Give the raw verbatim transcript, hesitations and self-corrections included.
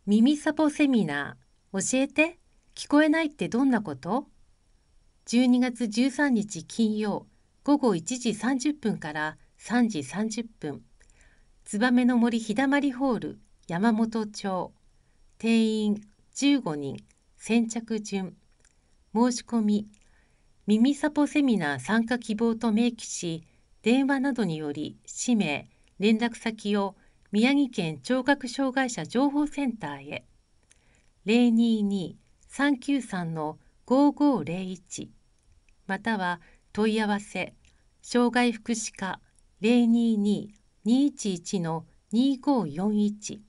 耳サポセミナー、教えて、聞こえないってどんなこと？ じゅうに 月じゅうさんにち金曜、午後いちじさんじゅっぷんからさんじさんじゅっぷん、燕の森ひだまりホール、山本町、定員じゅうごにん、先着順、申し込み、耳サポセミナー参加希望と明記し、電話などにより氏名、連絡先を宮城県聴覚障害者情報センターへ。ゼロにに さんきゅうさん ごごゼロいちまたは問い合わせ障害福祉課 ゼロにに にいちいち にごよんいち